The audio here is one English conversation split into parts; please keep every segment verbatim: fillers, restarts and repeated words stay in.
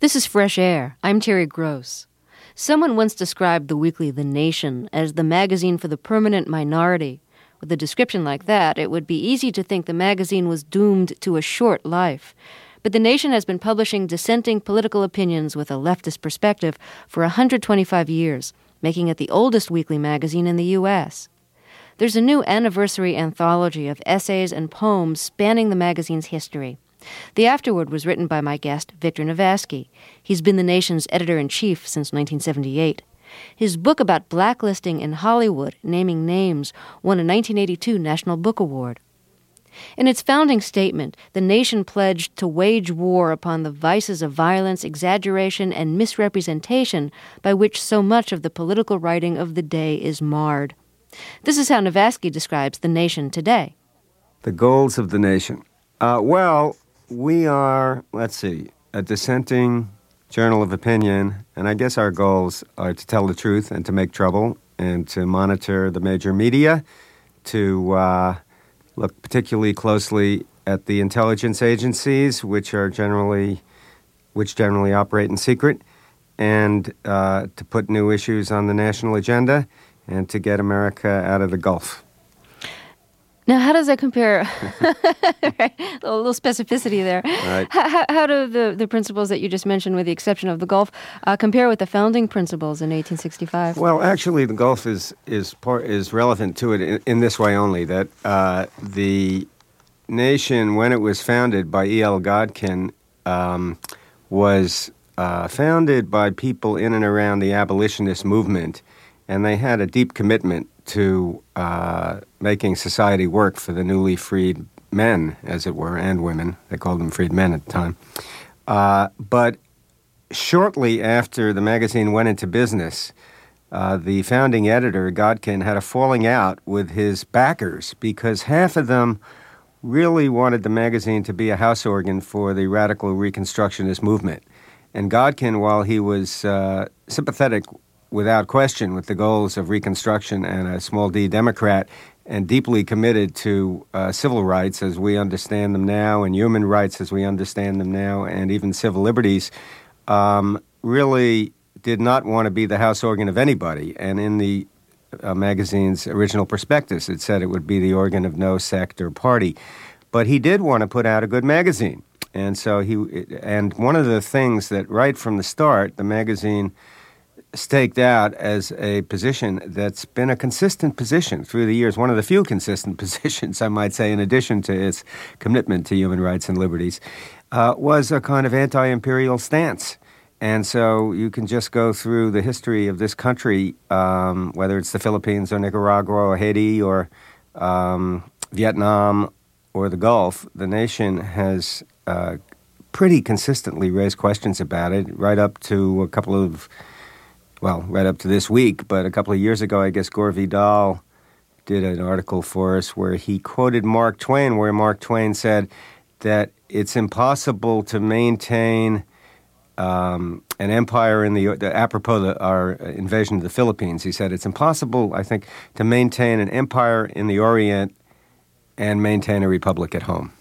This is Fresh Air. I'm Terry Gross. Someone once described the weekly The Nation as the magazine for the permanent minority. With a description like that, it would be easy to think the magazine was doomed to a short life. But The Nation has been publishing dissenting political opinions with a leftist perspective for one hundred twenty-five years, making it the oldest weekly magazine in the U S There's a new anniversary anthology of essays and poems spanning the magazine's history. The afterword was written by my guest, Victor Navasky. He's been the Nation's editor-in-chief since nineteen seventy-eight. His book about blacklisting in Hollywood, Naming Names, won a nineteen eighty-two National Book Award. In its founding statement, the Nation pledged to wage war upon the vices of violence, exaggeration, and misrepresentation by which so much of the political writing of the day is marred. This is how Navasky describes the Nation today. The goals of the Nation. Uh, well, we are, let's see, a dissenting journal of opinion, and I guess our goals are to tell the truth and to make trouble and to monitor the major media, to uh, look particularly closely at the intelligence agencies, which are generally, which generally operate in secret, and uh, to put new issues on the national agenda and to get America out of the Gulf. Now, how does that compare? Right. A little specificity there. Right. How, how do the, the principles that you just mentioned, with the exception of the Gulf, uh, compare with the founding principles in eighteen sixty-five? Well, actually, the Gulf is is part, is relevant to it in, in this way only, that uh, the Nation, when it was founded by E L Godkin, um, was uh, founded by people in and around the abolitionist movement, and they had a deep commitment to uh, making society work for the newly freed men, as it were, and women. They called them freed men at the time. Uh, but shortly after the magazine went into business, uh, the founding editor, Godkin, had a falling out with his backers because half of them really wanted the magazine to be a house organ for the radical Reconstructionist movement. And Godkin, while he was uh, sympathetic without question with the goals of Reconstruction and a small d Democrat, and deeply committed to uh, civil rights as we understand them now, and human rights as we understand them now, and even civil liberties, um, really did not want to be the house organ of anybody. And in the uh, magazine's original prospectus, it said it would be the organ of no sect or party. But he did want to put out a good magazine. And so he, and one of the things that right from the start, the magazine staked out as a position that's been a consistent position through the years, one of the few consistent positions, I might say, in addition to its commitment to human rights and liberties, uh, was a kind of anti-imperial stance. And so you can just go through the history of this country, um, whether it's the Philippines or Nicaragua or Haiti or um, Vietnam or the Gulf. The Nation has uh, pretty consistently raised questions about it, right up to a couple of Well, right up to this week, but a couple of years ago, I guess Gore Vidal did an article for us where he quoted Mark Twain, where Mark Twain said that it's impossible to maintain um, an empire in the, the apropos of our invasion of the Philippines. He said it's impossible, I think, to maintain an empire in the Orient and maintain a republic at home.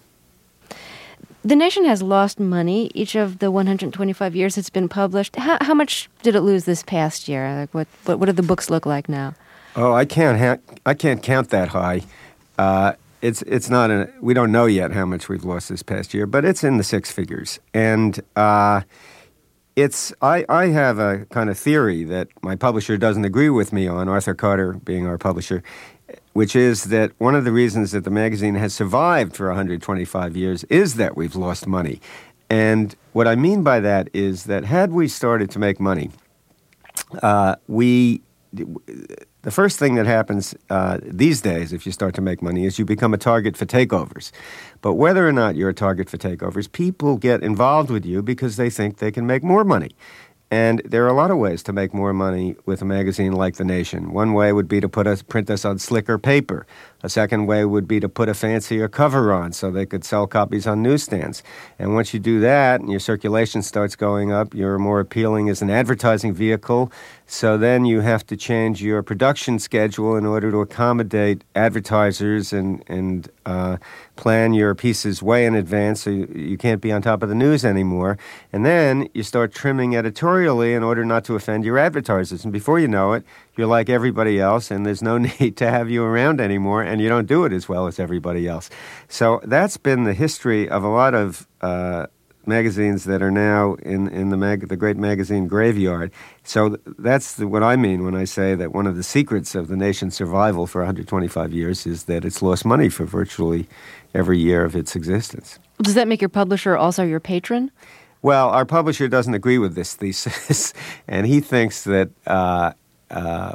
The Nation has lost money each of the one hundred twenty-five years it's been published. How, how much did it lose this past year? Like what, what, what do the books look like now? Oh, I can't ha- I can't count that high. Uh, it's it's not a, we don't know yet how much we've lost this past year, but it's in the six figures. And uh, it's I, I have a kind of theory that my publisher doesn't agree with me on, Arthur Carter being our publisher, which is that one of the reasons that the magazine has survived for one hundred twenty-five years is that we've lost money. And what I mean by that is that had we started to make money, uh, we the first thing that happens uh, these days, if you start to make money, is you become a target for takeovers. But whether or not you're a target for takeovers, people get involved with you because they think they can make more money. And there are a lot of ways to make more money with a magazine like The Nation. One way would be to put us, print us on slicker paper. A second way would be to put a fancier cover on so they could sell copies on newsstands. And once you do that and your circulation starts going up, you're more appealing as an advertising vehicle. So then you have to change your production schedule in order to accommodate advertisers and, and uh, plan your pieces way in advance so you, you can't be on top of the news anymore. And then you start trimming editorially in order not to offend your advertisers. And before you know it, you're like everybody else, and there's no need to have you around anymore, and you don't do it as well as everybody else. So that's been the history of a lot of uh, magazines that are now in, in the mag- the great magazine graveyard. So th- that's the, what I mean when I say that one of the secrets of The Nation's survival for one hundred twenty-five years is that it's lost money for virtually every year of its existence. Does that make your publisher also your patron? Well, our publisher doesn't agree with this thesis, and he thinks that uh, uh,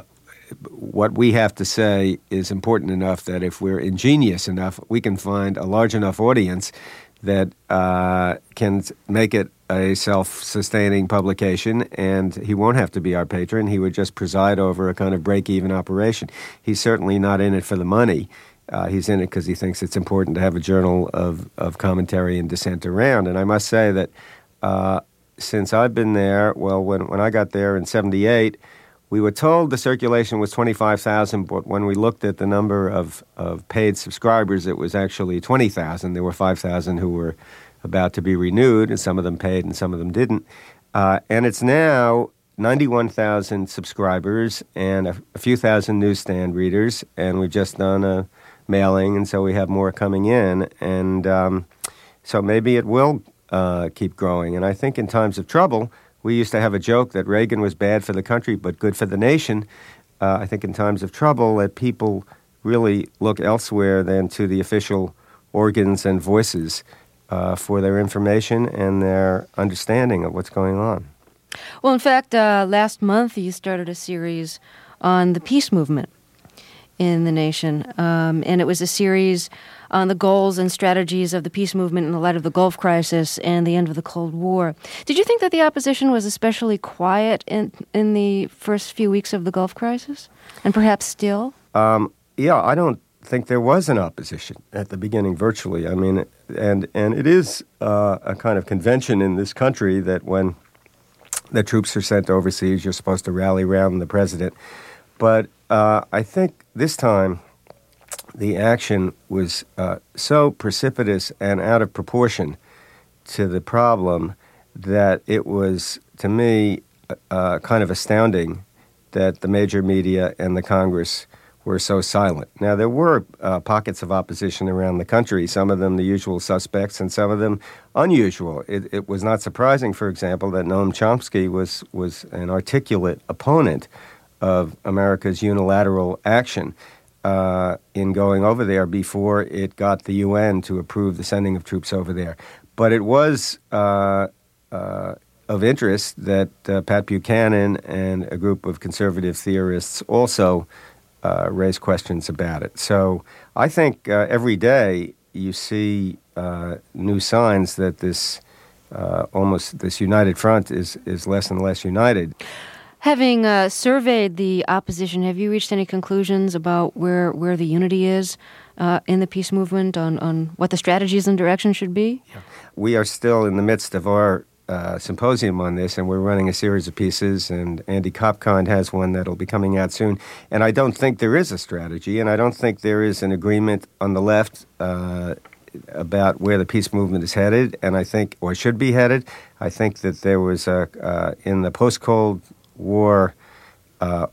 what we have to say is important enough that if we're ingenious enough, we can find a large enough audience that uh, can make it a self-sustaining publication, and he won't have to be our patron. He would just preside over a kind of break-even operation. He's certainly not in it for the money. Uh, he's in it because he thinks it's important to have a journal of, of commentary and dissent around. And I must say that uh, since I've been there, well, when, when I got there in seventy-eight, we were told the circulation was twenty-five thousand, but when we looked at the number of, of paid subscribers, it was actually twenty thousand. There were five thousand who were about to be renewed, and some of them paid and some of them didn't. Uh, and it's now ninety-one thousand subscribers and a, a few thousand newsstand readers, and we've just done a mailing, and so we have more coming in. And um, so maybe it will uh, keep growing. And I think in times of trouble, we used to have a joke that Reagan was bad for the country but good for the nation. Uh, I think in times of trouble that people really look elsewhere than to the official organs and voices uh, for their information and their understanding of what's going on. Well, in fact, uh, last month you started a series on the peace movement in the nation, um, and it was a series on the goals and strategies of the peace movement in the light of the Gulf crisis and the end of the Cold War. Did you think that the opposition was especially quiet in in the first few weeks of the Gulf crisis, and perhaps still? Um, yeah, I don't think there was an opposition at the beginning, virtually. I mean, and and it is uh, a kind of convention in this country that when the troops are sent overseas, you're supposed to rally around the president. But uh, I think this time the action was uh, so precipitous and out of proportion to the problem that it was, to me, uh, kind of astounding that the major media and the Congress were so silent. Now, there were uh, pockets of opposition around the country, some of them the usual suspects and some of them unusual. It, it was not surprising, for example, that Noam Chomsky was, was an articulate opponent of America's unilateral action uh, in going over there before it got the U N to approve the sending of troops over there. But it was uh, uh, of interest that uh, Pat Buchanan and a group of conservative theorists also uh, raised questions about it. So I think uh, every day you see uh, new signs that this uh, almost this united front is, is less and less united. Having uh, surveyed the opposition, have you reached any conclusions about where, where the unity is uh, in the peace movement, on, on what the strategies and direction should be? Yeah. We are still in the midst of our uh, symposium on this, and we're running a series of pieces, and Andy Kopkind has one that'll be coming out soon. And I don't think there is a strategy, and I don't think there is an agreement on the left uh, about where the peace movement is headed, and I think, or should be headed. I think that there was, a, uh, in the post-Cold War uh,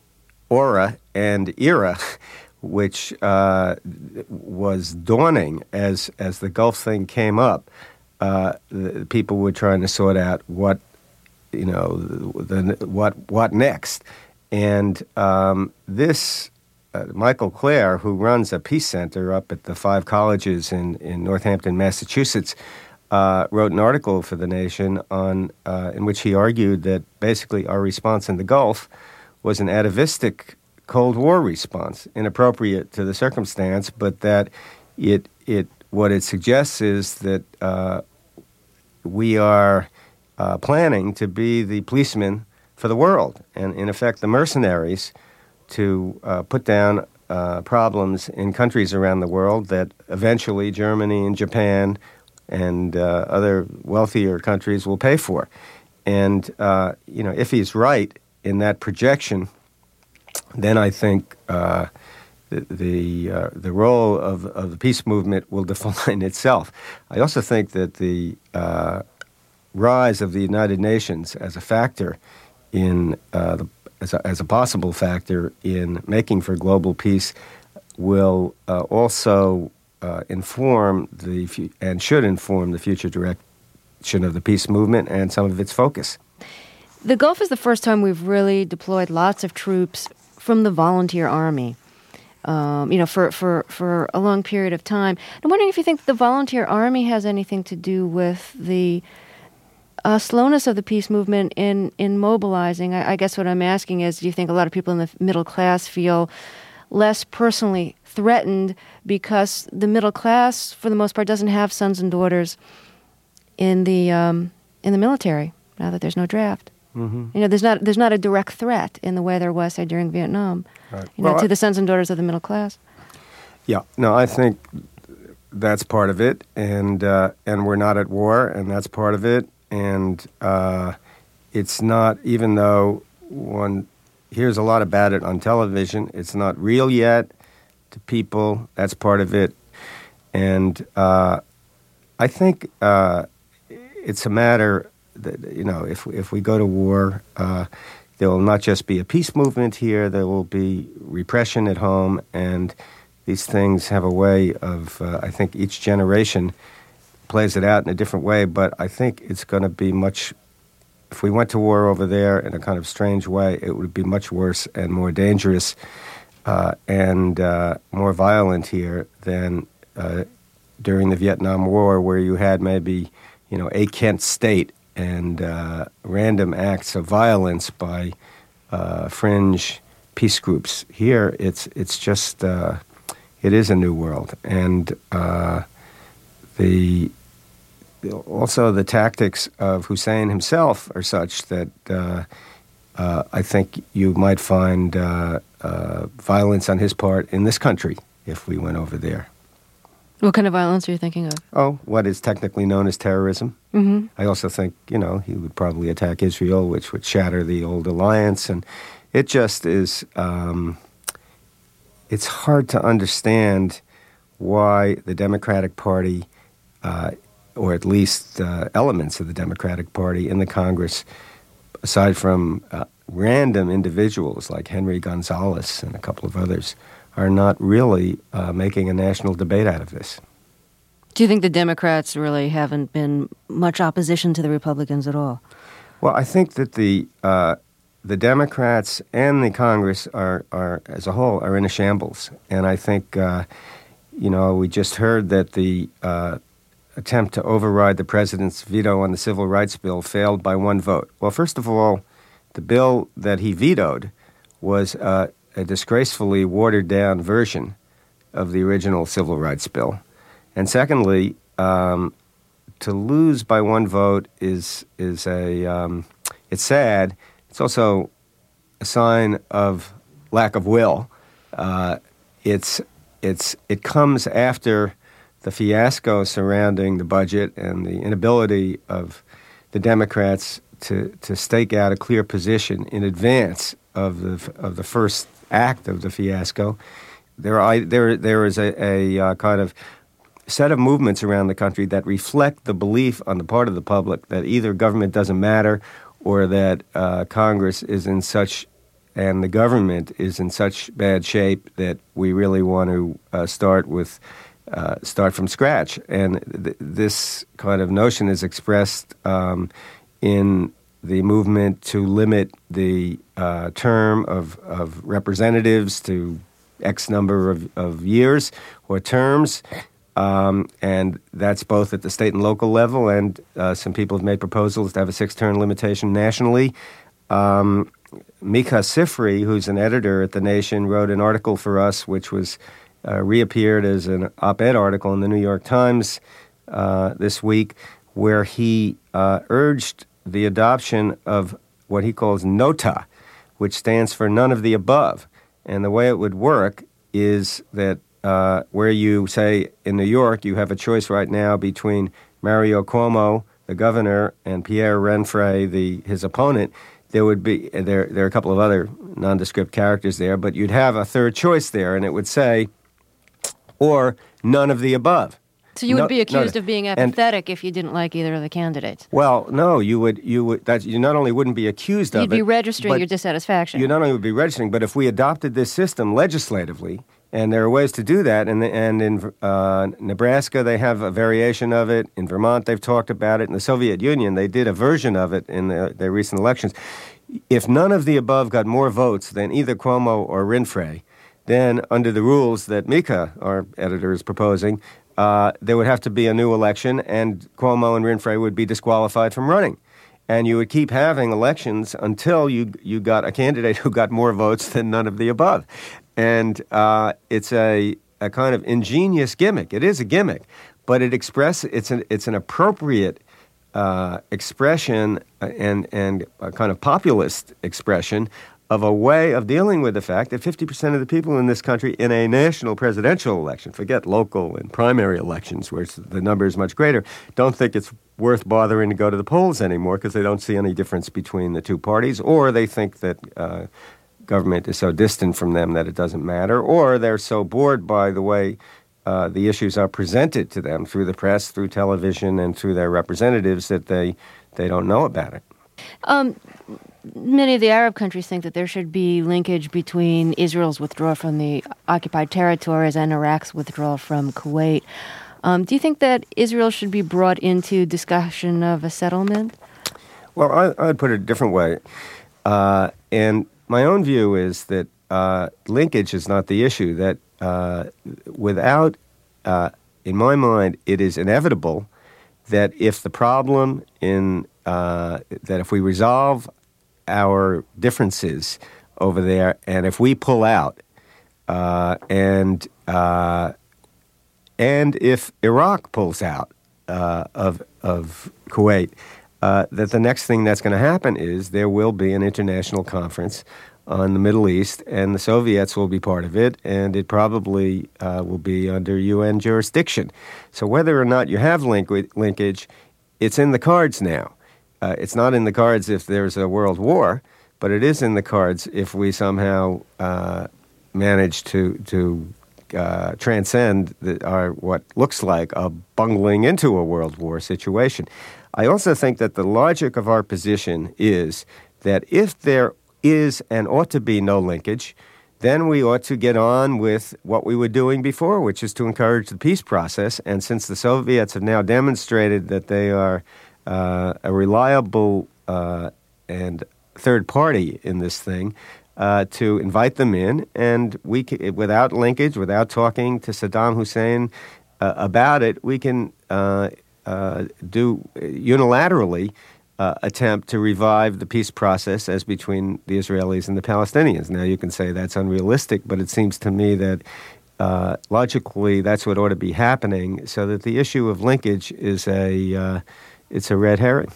aura and era, which uh, was dawning as as the Gulf thing came up. Uh, the people were trying to sort out what you know the, the what what next, and um, this uh, Michael Clare, who runs a peace center up at the five colleges in in Northampton, Massachusetts, Uh, wrote an article for The Nation on uh, in which he argued that basically our response in the Gulf was an atavistic Cold War response, inappropriate to the circumstance, but that it it what it suggests is that uh, we are uh, planning to be the policemen for the world, and in effect the mercenaries to uh, put down uh, problems in countries around the world that eventually Germany and Japan and uh, other wealthier countries will pay for. And, uh, you know, if he's right in that projection, then I think uh, the the, uh, the role of, of the peace movement will define itself. I also think that the uh, rise of the United Nations as a factor in uh, the, as a, as a possible factor in making for global peace will uh, also uh, inform the fu- and should inform the future direction of the peace movement and some of its focus. The Gulf is the first time we've really deployed lots of troops from the volunteer army, um, you know, for, for, for a long period of time. I'm wondering if you think the volunteer army has anything to do with the uh, slowness of the peace movement in, in mobilizing. I, I guess what I'm asking is, do you think a lot of people in the middle class feel less personally threatened because the middle class, for the most part, doesn't have sons and daughters in the um, in the military now that there's no draft? Mm-hmm. You know, there's not there's not a direct threat in the way there was, say, during Vietnam, right. you know, well, to I, the sons and daughters of the middle class. Yeah, no, I think that's part of it, and uh, and we're not at war, and that's part of it, and uh, it's not, even though one hears a lot about it on television, it's not real yet to people. That's part of it, and uh, I think uh, it's a matter. You know, if if we go to war, uh, there will not just be a peace movement here. There will be repression at home, and these things have a way of. Uh, I think each generation plays it out in a different way, but I think it's going to be much. If we went to war over there in a kind of strange way, it would be much worse and more dangerous uh, and uh, more violent here than uh, during the Vietnam War, where you had maybe, you know, a Kent state and uh, random acts of violence by uh, fringe peace groups. Here, it's it's just uh, it is a new world, and uh, the also the tactics of Hussein himself are such that uh, uh, I think you might find uh, uh, violence on his part in this country if we went over there. What kind of violence are you thinking of? Oh, what is technically known as terrorism. Mm-hmm. I also think, you know, he would probably attack Israel, which would shatter the old alliance. And it just is, um, it's hard to understand why the Democratic Party, uh, or at least uh, elements of the Democratic Party in the Congress, aside from uh, random individuals like Henry Gonzalez and a couple of others, are not really uh, making a national debate out of this. Do you think the Democrats really haven't been much opposition to the Republicans at all? Well, I think that the uh, the Democrats and the Congress are, are, as a whole, are in a shambles. And I think, uh, you know, we just heard that the uh, attempt to override the president's veto on the Civil Rights Bill failed by one vote. Well, first of all, the bill that he vetoed was uh, a disgracefully watered-down version of the original Civil Rights Bill. And secondly, um, to lose by one vote is is a um, it's sad. It's also a sign of lack of will. Uh, it's it's it comes after the fiasco surrounding the budget and the inability of the Democrats to to stake out a clear position in advance of the of the first act of the fiasco. There are there there is a, a uh, kind of set of movements around the country that reflect the belief on the part of the public that either government doesn't matter or that uh, Congress is in such and the government is in such bad shape that we really want to uh, start with uh, start from scratch. And th- this kind of notion is expressed um, in the movement to limit the uh, term of, of representatives to X number of, of years or terms. Um, and that's both at the state and local level, and uh, some people have made proposals to have a six-term limitation nationally. Um, Mika Sifry, who's an editor at The Nation, wrote an article for us, which was uh, reappeared as an op-ed article in the New York Times uh, this week, where he uh, urged the adoption of what he calls NOTA, which stands for none of the above. And the way it would work is that uh, where you say in New York, you have a choice right now between Mario Cuomo, the governor, and Pierre Renfrey, the his opponent. There would be there there are a couple of other nondescript characters there, but you'd have a third choice there, and it would say, or none of the above. So you would no, be accused no, of being apathetic if you didn't like either of the candidates. Well, no, you would you would that you not only wouldn't be accused You'd of it, You'd be registering but your dissatisfaction. You not only would be registering, but if we adopted this system legislatively, and there are ways to do that, and and in uh, Nebraska they have a variation of it. In Vermont they've talked about it. In the Soviet Union they did a version of it in the, their recent elections. If none of the above got more votes than either Cuomo or Renfrey, then under the rules that Mika, our editor, is proposing, uh, there would have to be a new election, and Cuomo and Renfrey would be disqualified from running. And you would keep having elections until you you got a candidate who got more votes than none of the above. And uh, it's a, a kind of ingenious gimmick. It is a gimmick, but it express it's an it's an appropriate uh, expression and and a kind of populist expression of a way of dealing with the fact that fifty percent of the people in this country in a national presidential election, forget local and primary elections where the number is much greater, don't think it's worth bothering to go to the polls anymore because they don't see any difference between the two parties, or they think that uh, government is so distant from them that it doesn't matter, or they're so bored by the way uh, the issues are presented to them through the press, through television, and through their representatives that they, they don't know about it. Um, many of the Arab countries think that there should be linkage between Israel's withdrawal from the occupied territories and Iraq's withdrawal from Kuwait. Um, do you think that Israel should be brought into discussion of a settlement? Well, I, I'd put it a different way. Uh, and my own view is that uh, linkage is not the issue, that uh, without, uh, in my mind, it is inevitable that if the problem in, uh, that if we resolve our differences over there, and if we pull out, uh, and uh, and if Iraq pulls out uh, of of Kuwait, uh, that the next thing that's going to happen is there will be an international conference on the Middle East, and the Soviets will be part of it, and it probably uh, will be under U N jurisdiction. So whether or not you have link- linkage, it's in the cards now. Uh, it's not in the cards if there's a world war, but it is in the cards if we somehow uh, manage to to uh, transcend the, our what looks like a bungling into a world war situation. I also think that the logic of our position is that if there is and ought to be no linkage, then we ought to get on with what we were doing before, which is to encourage the peace process. And since the Soviets have now demonstrated that they are uh, a reliable uh, and third party in this thing, uh, to invite them in, and we can, without linkage, without talking to Saddam Hussein uh, about it, we can uh, uh, do unilaterally Uh, attempt to revive the peace process as between the Israelis and the Palestinians. Now, you can say that's unrealistic, but it seems to me that uh, logically that's what ought to be happening, so that the issue of linkage is a uh, it's a red herring.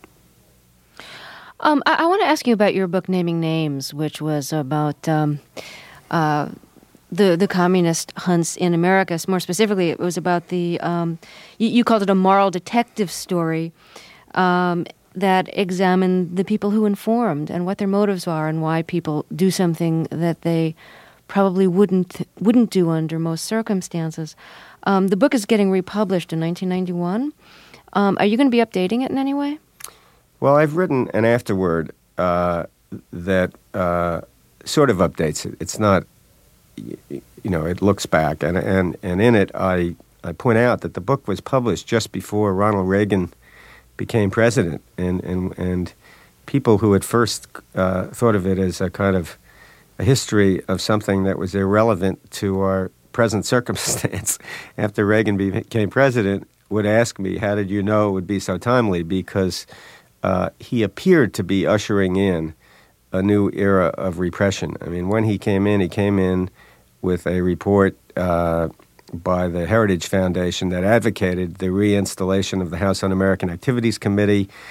Um, I, I want to ask you about your book, Naming Names, which was about um, uh, the the communist hunts in America. More specifically, it was about the um, you, you called it a moral detective story. Um, that examine the people who informed and what their motives are and why people do something that they probably wouldn't wouldn't do under most circumstances. Um, the book is getting republished in nineteen ninety-one. Um, are you going to be updating it in any way? Well, I've written an afterword uh, that uh, sort of updates it. It's not, you know, it looks back, and and and in it I I point out that the book was published just before Ronald Reagan became president, and, and, and people who at first uh, thought of it as a kind of a history of something that was irrelevant to our present circumstance after Reagan became president would ask me, how did you know it would be so timely? Because uh, he appeared to be ushering in a new era of repression. I mean, when he came in, he came in with a report uh, by the Heritage Foundation that advocated the reinstallation of the House Un-American Activities Committee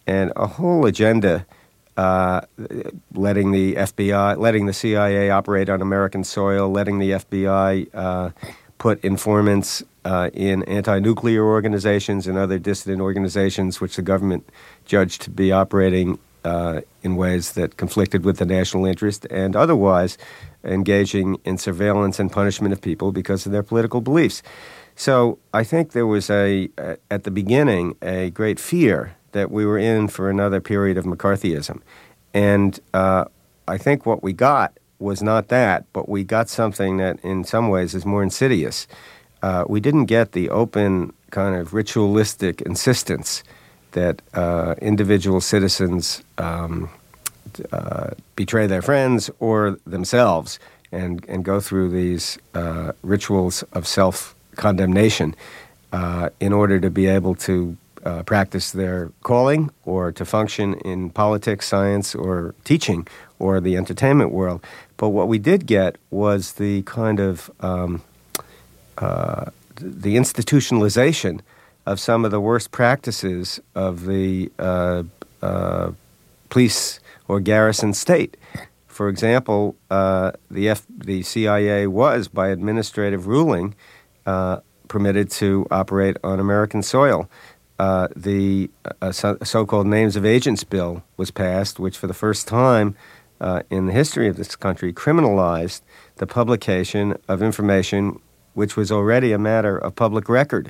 and a whole agenda, uh, letting the F B I, letting the C I A operate on American soil, letting the F B I uh, put informants uh, in anti-nuclear organizations and other dissident organizations, which the government judged to be operating uh, in ways that conflicted with the national interest, and otherwise engaging in surveillance and punishment of people because of their political beliefs. So I think there was a, a at the beginning, a great fear that we were in for another period of McCarthyism. And uh, I think what we got was not that, but we got something that in some ways is more insidious. Uh, we didn't get the open kind of ritualistic insistence that uh, individual citizens um, uh, betray their friends or themselves and, and go through these uh, rituals of self-condemnation uh, in order to be able to uh, practice their calling or to function in politics, science, or teaching or the entertainment world. But what we did get was the kind of um, uh, the institutionalization of some of the worst practices of the uh, uh, police or garrison state. For example, uh, the F- the C I A was, by administrative ruling, uh, permitted to operate on American soil. Uh, the uh, so- so-called Names of Agents Bill was passed, which for the first time uh, in the history of this country criminalized the publication of information which was already a matter of public record.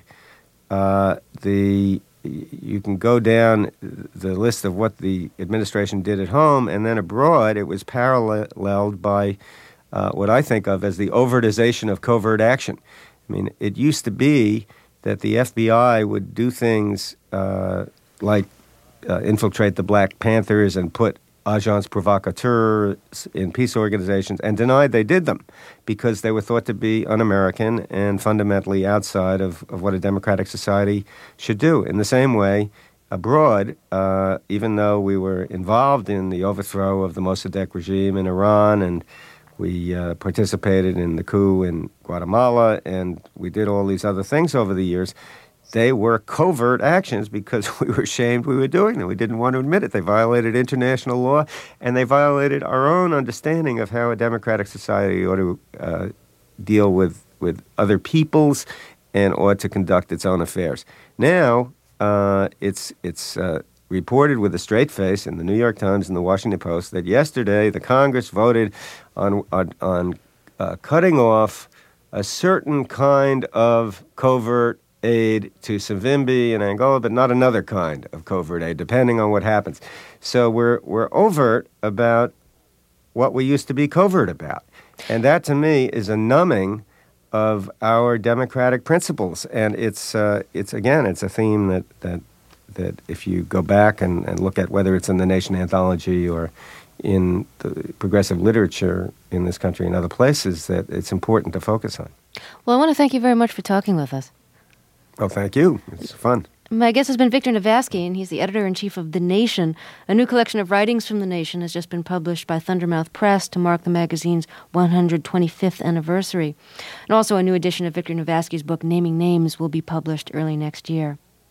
Uh, the you can go down the list of what the administration did at home, and then abroad it was paralleled by uh, what I think of as the overtization of covert action. I mean, it used to be that the F B I would do things uh, like uh, infiltrate the Black Panthers and put agents provocateurs in peace organizations, and denied they did them because they were thought to be un-American and fundamentally outside of, of what a democratic society should do. In the same way, abroad, uh, even though we were involved in the overthrow of the Mossadegh regime in Iran, and we uh, participated in the coup in Guatemala, and we did all these other things over the years, they were covert actions because we were ashamed we were doing them. We didn't want to admit it. They violated international law, and they violated our own understanding of how a democratic society ought to uh, deal with, with other peoples and ought to conduct its own affairs. Now, uh, it's it's uh, reported with a straight face in the New York Times and the Washington Post that yesterday the Congress voted on, on, on uh, cutting off a certain kind of covert aid to Savimbi and Angola, but not another kind of covert aid, depending on what happens. So we're we're overt about what we used to be covert about. And that, to me, is a numbing of our democratic principles. And it's, uh, it's again, it's a theme that, that, that if you go back and, and look at whether it's in the Nation Anthology or in the progressive literature in this country and other places, that it's important to focus on. Well, I want to thank you very much for talking with us. Well, thank you. It's fun. My guest has been Victor Navasky, and he's the editor-in-chief of The Nation. A new collection of writings from The Nation has just been published by Thundermouth Press to mark the magazine's one hundred twenty-fifth anniversary. And also a new edition of Victor Navasky's book, Naming Names, will be published early next year.